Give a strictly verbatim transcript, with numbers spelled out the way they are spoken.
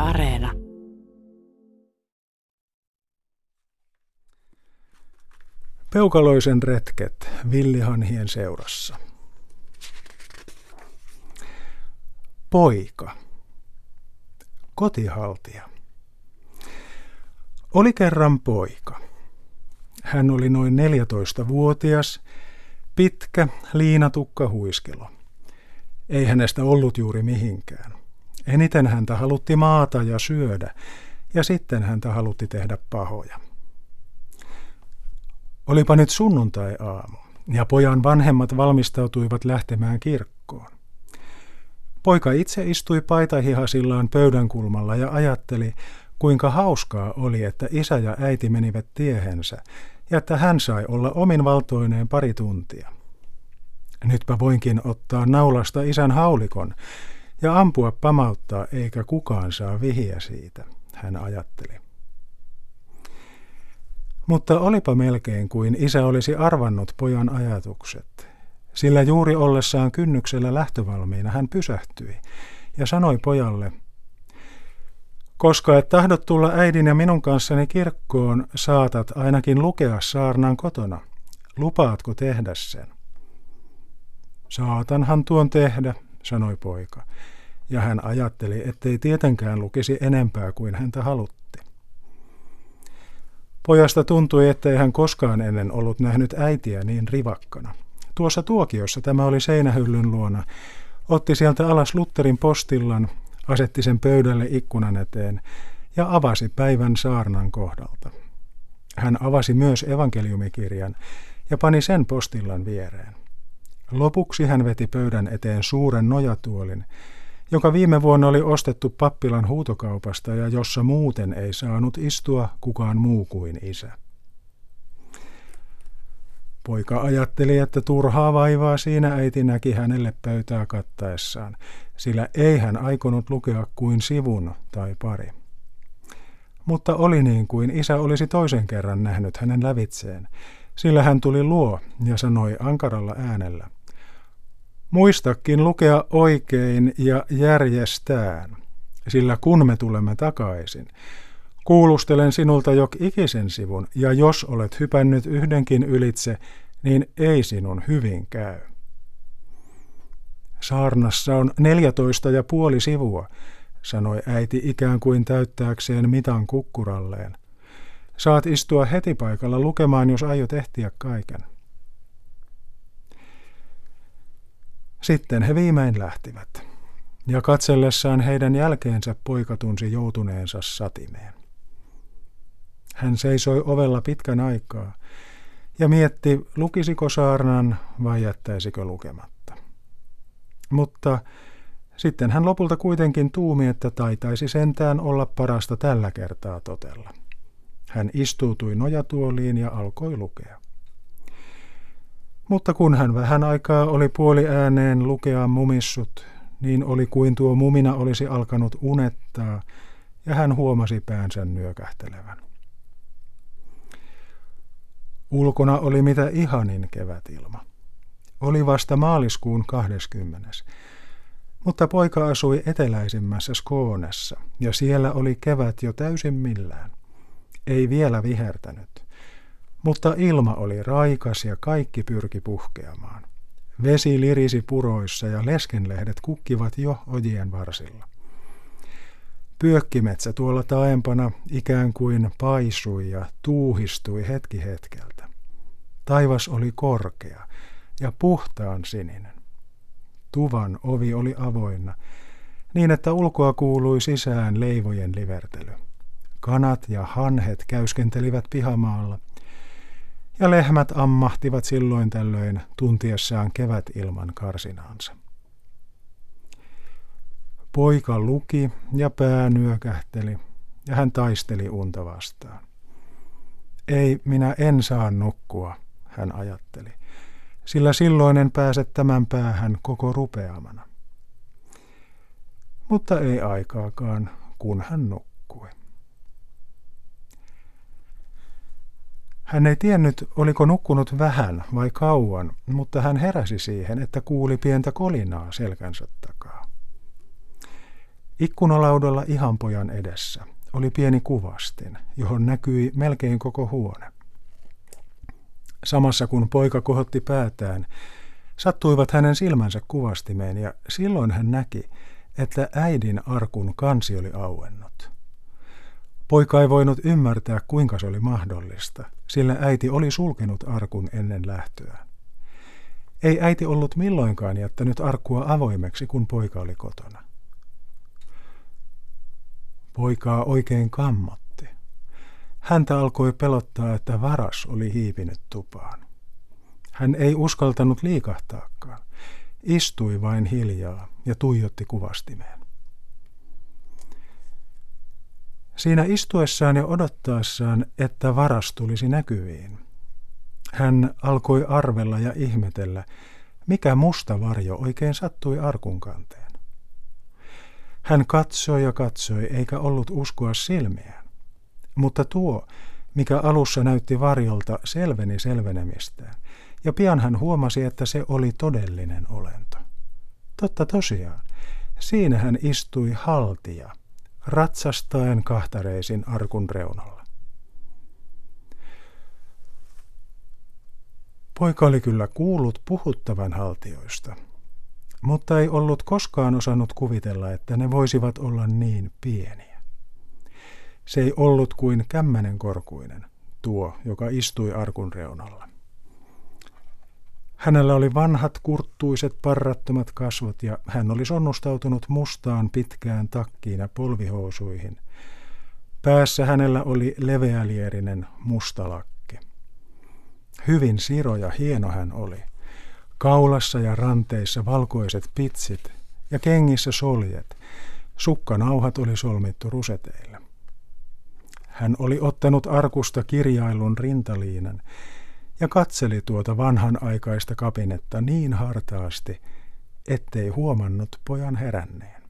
Areena. Peukaloisen retket villihanhien seurassa. Poika. Kotihaltija. Oli kerran poika. Hän oli noin neljätoistavuotias, pitkä, liinatukka huiskelo. Ei hänestä ollut juuri mihinkään. Eniten häntä halutti maata ja syödä, ja sitten häntä halutti tehdä pahoja. Olipa nyt sunnuntai-aamu, ja pojan vanhemmat valmistautuivat lähtemään kirkkoon. Poika itse istui paitahihasillaan pöydän kulmalla ja ajatteli, kuinka hauskaa oli, että isä ja äiti menivät tiehensä, ja että hän sai olla ominvaltoineen pari tuntia. Nytpä voinkin ottaa naulasta isän haulikon ja ampua pamauttaa, eikä kukaan saa vihiä siitä, hän ajatteli. Mutta olipa melkein kuin isä olisi arvannut pojan ajatukset, sillä juuri ollessaan kynnyksellä lähtövalmiina hän pysähtyi ja sanoi pojalle, koska et tahdot tulla äidin ja minun kanssani kirkkoon, saatat ainakin lukea saarnan kotona. Lupaatko tehdä sen? Saatanhan tuon tehdä, sanoi poika, ja hän ajatteli, ettei tietenkään lukisi enempää kuin häntä halutti. Pojasta tuntui, ettei hän koskaan ennen ollut nähnyt äitiä niin rivakkana. Tuossa tuokiossa tämä oli seinähyllyn luona, otti sieltä alas Lutherin postillan, asetti sen pöydälle ikkunan eteen ja avasi päivän saarnan kohdalta. Hän avasi myös evankeliumikirjan ja pani sen postillan viereen. Lopuksi hän veti pöydän eteen suuren nojatuolin, joka viime vuonna oli ostettu pappilan huutokaupasta ja jossa muuten ei saanut istua kukaan muu kuin isä. Poika ajatteli, että turhaa vaivaa siinä äiti näki hänelle pöytää kattaessaan, sillä ei hän aikonut lukea kuin sivun tai pari. Mutta oli niin kuin isä olisi toisen kerran nähnyt hänen lävitseen, sillä hän tuli luo ja sanoi ankaralla äänellä, muistakin lukea oikein ja järjestään, sillä kun me tulemme takaisin, kuulustelen sinulta jok ikisen sivun, ja jos olet hypännyt yhdenkin ylitse, niin ei sinun hyvin käy. Saarnassa on neljätoista ja puoli sivua, sanoi äiti ikään kuin täyttääkseen mitan kukkuralleen. Saat istua heti paikalla lukemaan, jos aiot ehtiä kaiken. Sitten he viimein lähtivät, ja katsellessaan heidän jälkeensä poika tunsi joutuneensa satimeen. Hän seisoi ovella pitkän aikaa ja mietti, lukisiko saarnan vai jättäisikö lukematta. Mutta sitten hän lopulta kuitenkin tuumi, että taitaisi sentään olla parasta tällä kertaa totella. Hän istuutui nojatuoliin ja alkoi lukea. Mutta kun hän vähän aikaa oli puoli ääneen lukea mumissut, niin oli kuin tuo mumina olisi alkanut unettaa, ja hän huomasi päänsä nyökähtelevän. Ulkona oli mitä ihanin kevätilma. Oli vasta maaliskuun kahdeskymmenes. Mutta poika asui eteläisimmässä Skånessa, ja siellä oli kevät jo täysin millään. Ei vielä vihertänyt. Mutta ilma oli raikas ja kaikki pyrki puhkeamaan. Vesi lirisi puroissa ja leskenlehdet kukkivat jo ojien varsilla. Pyökkimetsä tuolla taempana ikään kuin paisui ja tuuhistui hetki hetkeltä. Taivas oli korkea ja puhtaan sininen. Tuvan ovi oli avoinna, niin että ulkoa kuului sisään leivojen livertely. Kanat ja hanhet käyskentelivät pihamaalla, ja lehmät ammahtivat silloin tällöin tuntiessaan kevätilman karsinaansa. Poika luki ja pää nyökähteli, ja hän taisteli unta vastaan. Ei, minä en saa nukkua, hän ajatteli, sillä silloin en pääse tämän päähän koko rupeamana. Mutta ei aikaakaan, kun hän nukkui. Hän ei tiennyt, oliko nukkunut vähän vai kauan, mutta hän heräsi siihen, että kuuli pientä kolinaa selkänsä takaa. Ikkunalaudalla ihan pojan edessä oli pieni kuvastin, johon näkyi melkein koko huone. Samassa kun poika kohotti päätään, sattuivat hänen silmänsä kuvastimeen ja silloin hän näki, että äidin arkun kansi oli auennut. Poika ei voinut ymmärtää, kuinka se oli mahdollista, sillä äiti oli sulkenut arkun ennen lähtöä. Ei äiti ollut milloinkaan jättänyt arkkua avoimeksi, kun poika oli kotona. Poikaa oikein kammotti. Häntä alkoi pelottaa, että varas oli hiipinyt tupaan. Hän ei uskaltanut liikahtaakaan. Istui vain hiljaa ja tuijotti kuvastimeen. Siinä istuessaan ja odottaessaan, että varas tulisi näkyviin, hän alkoi arvella ja ihmetellä, mikä musta varjo oikein sattui arkun kanteen. Hän katsoi ja katsoi, eikä ollut uskoa silmiään. Mutta tuo, mikä alussa näytti varjolta, selveni selvenemistään, ja pian hän huomasi, että se oli todellinen olento. Totta tosiaan, siinä hän istui haltija, ratsastaen kahtareisin arkun reunalla. Poika oli kyllä kuullut puhuttavan haltioista, mutta ei ollut koskaan osannut kuvitella, että ne voisivat olla niin pieniä. Se ei ollut kuin kämmänen korkuinen, tuo, joka istui arkun reunalla. Hänellä oli vanhat kurttuiset parrattomat kasvot ja hän oli sonnustautunut mustaan pitkään takkiin ja polvihousuihin. Päässä hänellä oli leveälierinen musta lakki. Hyvin siro ja hieno hän oli. Kaulassa ja ranteissa valkoiset pitsit ja kengissä soljet. Sukkanauhat oli solmittu ruseteillä. Hän oli ottanut arkusta kirjailun rintaliinan ja katseli tuota vanhanaikaista kapinetta niin hartaasti, ettei huomannut pojan heränneen.